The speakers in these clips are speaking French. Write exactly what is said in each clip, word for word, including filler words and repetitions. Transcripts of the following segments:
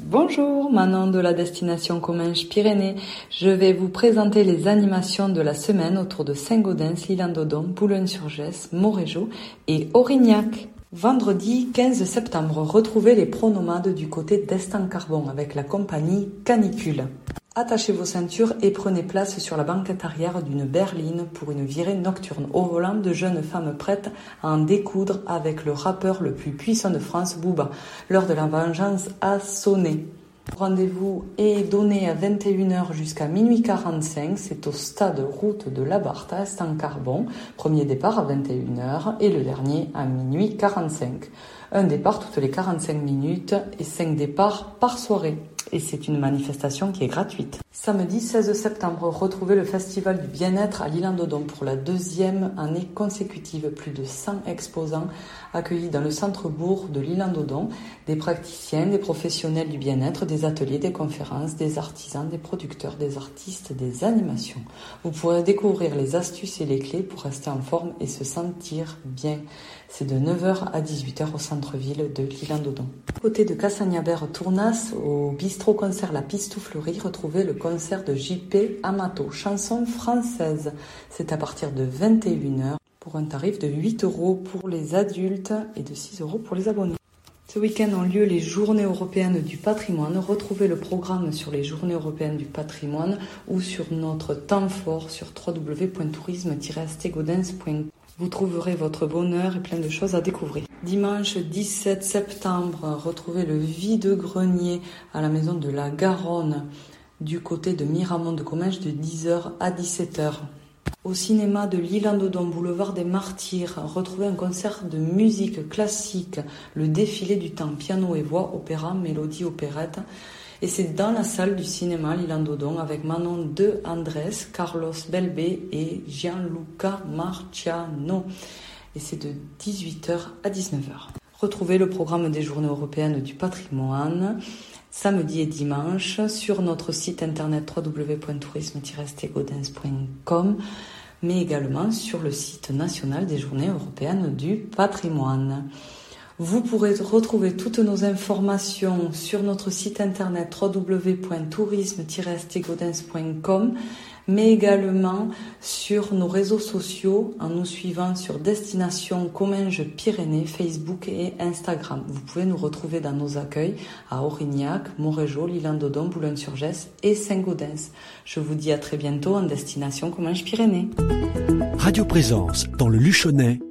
Bonjour, Manon de la destination Comminges-Pyrénées. Je vais vous présenter les animations de la semaine autour de Saint-Gaudens, l'Isle-en-Dodon, Boulogne-sur-Gesse, Montrégeau et Aurignac. Vendredi quinze septembre, retrouvez les pronomades du côté d'Estaing-Carbon avec la compagnie Canicule. Attachez vos ceintures et prenez place sur la banquette arrière d'une berline pour une virée nocturne au volant de jeunes femmes prêtes à en découdre avec le rappeur le plus puissant de France, Booba. L'heure de la vengeance a sonné. Rendez-vous est donné à vingt et une heures jusqu'à minuit quarante-cinq. C'est au stade route de la Barthe à Estaing-Carbon. Premier départ à vingt et une heures et le dernier à minuit quarante-cinq. Un départ toutes les quarante-cinq minutes et cinq départs par soirée. Et c'est une manifestation qui est gratuite. Samedi seize septembre, retrouvez le Festival du Bien-être à l'Isle-en-Dodon pour la deuxième année consécutive. Plus de cent exposants accueillis dans le centre-bourg de l'Isle-en-Dodon, des praticiens, des professionnels du bien-être, des ateliers, des conférences, des artisans, des producteurs, des artistes, des animations. Vous pourrez découvrir les astuces et les clés pour rester en forme et se sentir bien. C'est de neuf heures à dix-huit heures au centre-ville de l'Isle-en-Dodon. Côté de Cassagnabert-Tournas, au bistrot-concert La Pistouflerie, retrouvez le concert de J P Amato, chanson française. C'est à partir de vingt et une heures pour un tarif de huit euros pour les adultes et de six euros pour les abonnés. Ce week-end ont lieu les Journées européennes du patrimoine. Retrouvez le programme sur les Journées européennes du patrimoine ou sur notre temps fort sur w w w point tourisme tiret astégaudens point com. Vous trouverez votre bonheur et plein de choses à découvrir. Dimanche dix-sept septembre, retrouvez le vide-grenier à la maison de la Garonne du côté de Miramont de Comminges de dix heures à dix-sept heures. Au cinéma de l'Isle-en-Dodon, boulevard des Martyrs, retrouvez un concert de musique classique, le défilé du temps, piano et voix, opéra, mélodie, opérette. Et c'est dans la salle du cinéma l'Isle-en-Dodon avec Manon de Andrés, Carlos Belbé et Gianluca Marciano. Et c'est de dix-huit heures à dix-neuf heures. Retrouvez le programme des Journées européennes du patrimoine samedi et dimanche sur notre site internet w w w point tourisme tiret astégaudens point com, mais également sur le site national des Journées européennes du patrimoine. Vous pourrez retrouver toutes nos informations sur notre site internet w w w point tourisme tiret astégaudens point com, mais également sur nos réseaux sociaux en nous suivant sur Destination Comminges-Pyrénées, Facebook et Instagram. Vous pouvez nous retrouver dans nos accueils à Aurignac, Montrégeau, l'Isle-en-Dodon, Boulogne-sur-Gesse et Saint-Gaudens. Je vous dis à très bientôt en Destination Comminges-Pyrénées. Radio Présence dans le Luchonnais,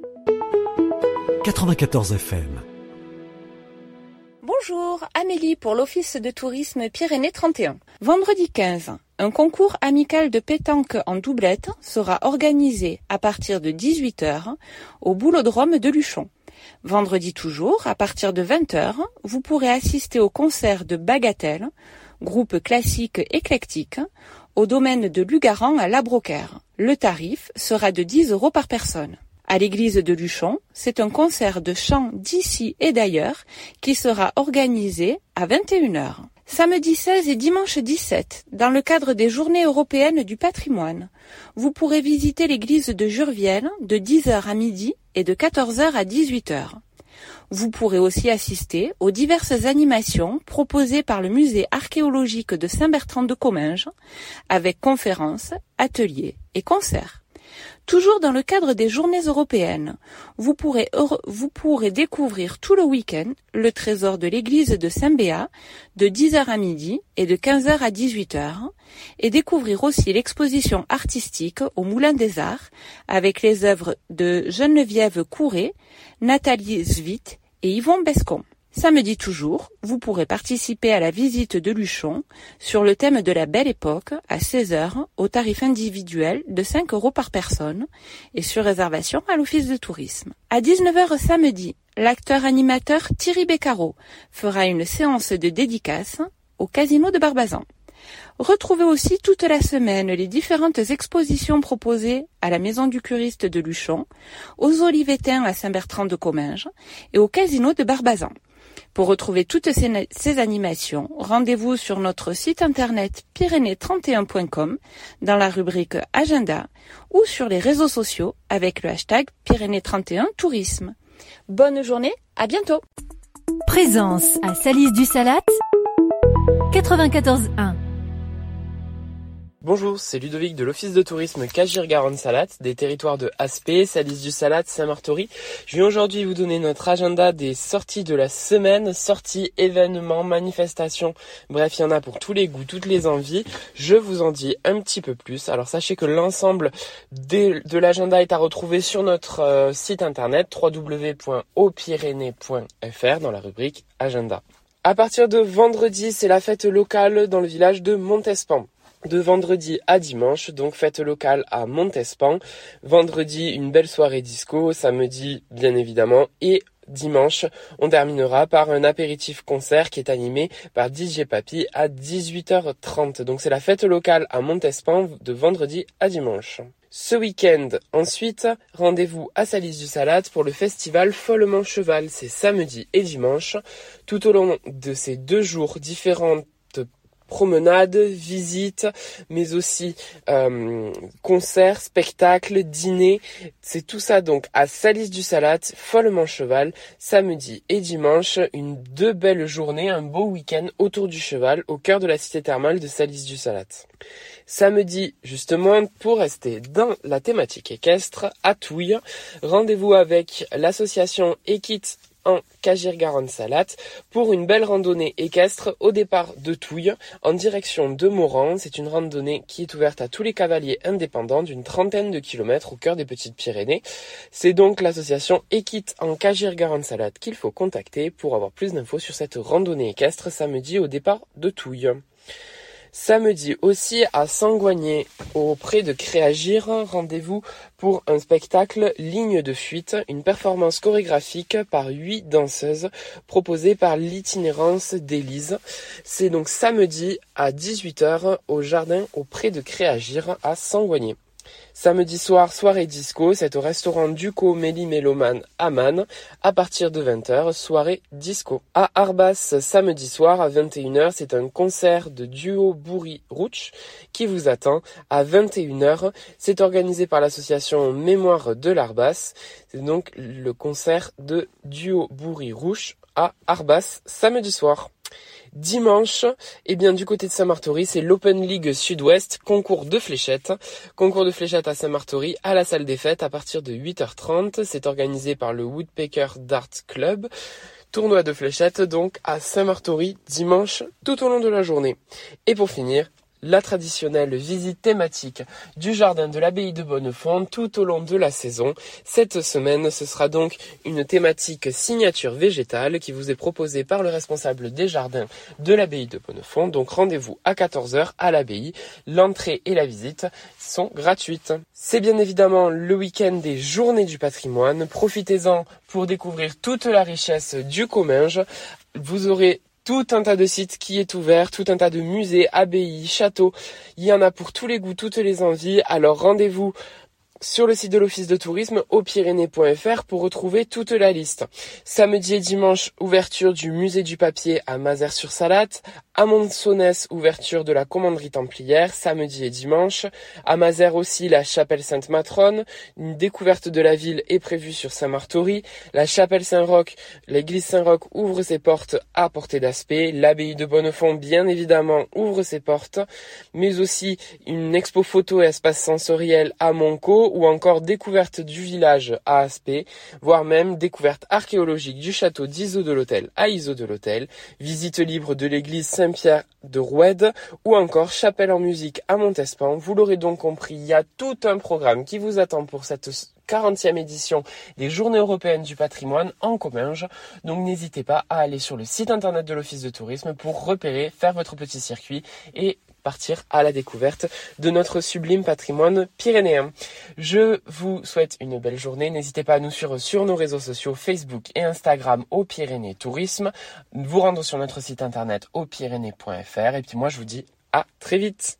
quatre-vingt-quatorze F M. Bonjour, Amélie pour l'Office de tourisme Pyrénées trente et un. Vendredi quinze, un concours amical de pétanque en doublette sera organisé à partir de dix-huit heures au Boulodrome de Luchon. Vendredi toujours, à partir de vingt heures, vous pourrez assister au concert de Bagatelle, groupe classique éclectique, au domaine de Lugaran à La Brocaire. Le tarif sera de dix euros par personne. À l'église de Luchon, c'est un concert de chant d'ici et d'ailleurs qui sera organisé à vingt et une heures. Samedi seize et dimanche dix-sept, dans le cadre des Journées européennes du patrimoine, vous pourrez visiter l'église de Jurviel de dix heures à midi et de quatorze heures à dix-huit heures. Vous pourrez aussi assister aux diverses animations proposées par le musée archéologique de Saint-Bertrand de Comminges, avec conférences, ateliers et concerts. Toujours dans le cadre des Journées européennes, vous pourrez, vous pourrez découvrir tout le week-end le trésor de l'église de Saint-Béat de dix heures à midi et de quinze heures à dix-huit heures et découvrir aussi l'exposition artistique au Moulin des Arts avec les œuvres de Geneviève Couret, Nathalie Svit et Yvon Bescon. Samedi toujours, vous pourrez participer à la visite de Luchon sur le thème de la Belle Époque à seize heures au tarif individuel de cinq euros par personne et sur réservation à l'Office de tourisme. À dix-neuf heures samedi, l'acteur-animateur Thierry Beccaro fera une séance de dédicace au Casino de Barbazan. Retrouvez aussi toute la semaine les différentes expositions proposées à la Maison du Curiste de Luchon, aux Olivetins à Saint-Bertrand de Comminges et au Casino de Barbazan. Pour retrouver toutes ces, ces animations, rendez-vous sur notre site internet pyrénées trente et un point com dans la rubrique Agenda ou sur les réseaux sociaux avec le hashtag Pyrénées trente et un Tourisme. Bonne journée, à bientôt. Présence à Salis du Salat, quatre-vingt-quatorze un. Bonjour, c'est Ludovic de l'Office de tourisme Cagier-Garonne-Salat, des territoires de Aspet, Salis-du-Salat, Saint-Martory. Je viens aujourd'hui vous donner notre agenda des sorties de la semaine, sorties, événements, manifestations, bref, il y en a pour tous les goûts, toutes les envies. Je vous en dis un petit peu plus. Alors sachez que l'ensemble de, de l'agenda est à retrouver sur notre euh, site internet w w w point haut pyrénées point f r dans la rubrique agenda. À partir de vendredi, c'est la fête locale dans le village de Montespan. De vendredi à dimanche, donc fête locale à Montespan. Vendredi, une belle soirée disco, samedi bien évidemment, et dimanche, on terminera par un apéritif concert qui est animé par D J Papy à dix-huit heures trente. Donc c'est la fête locale à Montespan de vendredi à dimanche. Ce week-end, ensuite, rendez-vous à Salis-du-Salat pour le festival Follement Cheval. C'est samedi et dimanche. Tout au long de ces deux jours, différentes promenades, visites, mais aussi euh, concerts, spectacles, dîners. C'est tout ça donc à Salis-du-Salat, Follement Cheval, samedi et dimanche. Une deux belles journées, un beau week-end autour du cheval, au cœur de la cité thermale de Salis-du-Salat. Samedi, justement, pour rester dans la thématique équestre, à Touilles, rendez-vous avec l'association Equite en Cagier-Garonne-Salat pour une belle randonnée équestre au départ de Touilles en direction de Moran. C'est une randonnée qui est ouverte à tous les cavaliers indépendants d'une trentaine de kilomètres au cœur des Petites-Pyrénées. C'est donc l'association Equite en Cagier-Garonne-Salat qu'il faut contacter pour avoir plus d'infos sur cette randonnée équestre samedi au départ de Touilles. Samedi aussi à Sangoigné, auprès de Créagir, rendez-vous pour un spectacle Ligne de fuite, une performance chorégraphique par huit danseuses proposée par l'itinérance d'Élise. C'est donc samedi à dix-huit heures au jardin auprès de Créagir à Sangoigné. Samedi soir, soirée disco, c'est au restaurant Duco Méli Méloman à Man, à partir de vingt heures, soirée disco. À Arbas, samedi soir, à vingt et une heures, c'est un concert de duo Bourri-Rouch qui vous attend à vingt et une heures. C'est organisé par l'association Mémoire de l'Arbas. C'est donc le concert de duo Bourri-Rouch à Arbas, samedi soir. Dimanche, eh bien du côté de Saint-Martory, c'est l'Open League Sud-Ouest, concours de fléchettes. Concours de fléchettes à Saint-Martory, à la salle des fêtes, à partir de huit heures trente. C'est organisé par le Woodpecker Dart Club. Tournoi de fléchettes, donc, à Saint-Martory, dimanche, tout au long de la journée. Et pour finir, la traditionnelle visite thématique du jardin de l'abbaye de Bonnefond tout au long de la saison. Cette semaine, ce sera donc une thématique signature végétale qui vous est proposée par le responsable des jardins de l'abbaye de Bonnefond. Donc rendez-vous à quatorze heures à l'abbaye. L'entrée et la visite sont gratuites. C'est bien évidemment le week-end des Journées du patrimoine. Profitez-en pour découvrir toute la richesse du Comminges. Vous aurez tout un tas de sites qui est ouvert, tout un tas de musées, abbayes, châteaux. Il y en a pour tous les goûts, toutes les envies. Alors rendez-vous sur le site de l'Office de tourisme haut pyrénées point f r pour retrouver toute la liste. Samedi et dimanche, ouverture du musée du papier à Mazères-sur-Salat. À Mont-Saunès, ouverture de la commanderie templière, samedi et dimanche. À Mazères aussi, la chapelle Sainte-Matrone. Une découverte de la ville est prévue sur Saint-Martory. La chapelle Saint-Roch, l'église Saint-Roch ouvre ses portes à Portée d'Aspet. L'abbaye de Bonnefond, bien évidemment, ouvre ses portes. Mais aussi une expo photo et espace sensoriel à Monco, ou encore découverte du village à Aspet, voire même découverte archéologique du château d'Iso de l'Hôtel à Iso de l'Hôtel, visite libre de l'église Saint-Pierre de Roued, ou encore chapelle en musique à Montespan. Vous l'aurez donc compris, il y a tout un programme qui vous attend pour cette quarantième édition des Journées européennes du patrimoine en Comminges. Donc n'hésitez pas à aller sur le site internet de l'Office de tourisme pour repérer, faire votre petit circuit et partir à la découverte de notre sublime patrimoine pyrénéen. Je vous souhaite une belle journée. N'hésitez pas à nous suivre sur nos réseaux sociaux Facebook et Instagram Haut Pyrénées Tourisme. Vous rendre sur notre site internet haut pyrénées point f r et puis moi je vous dis à très vite.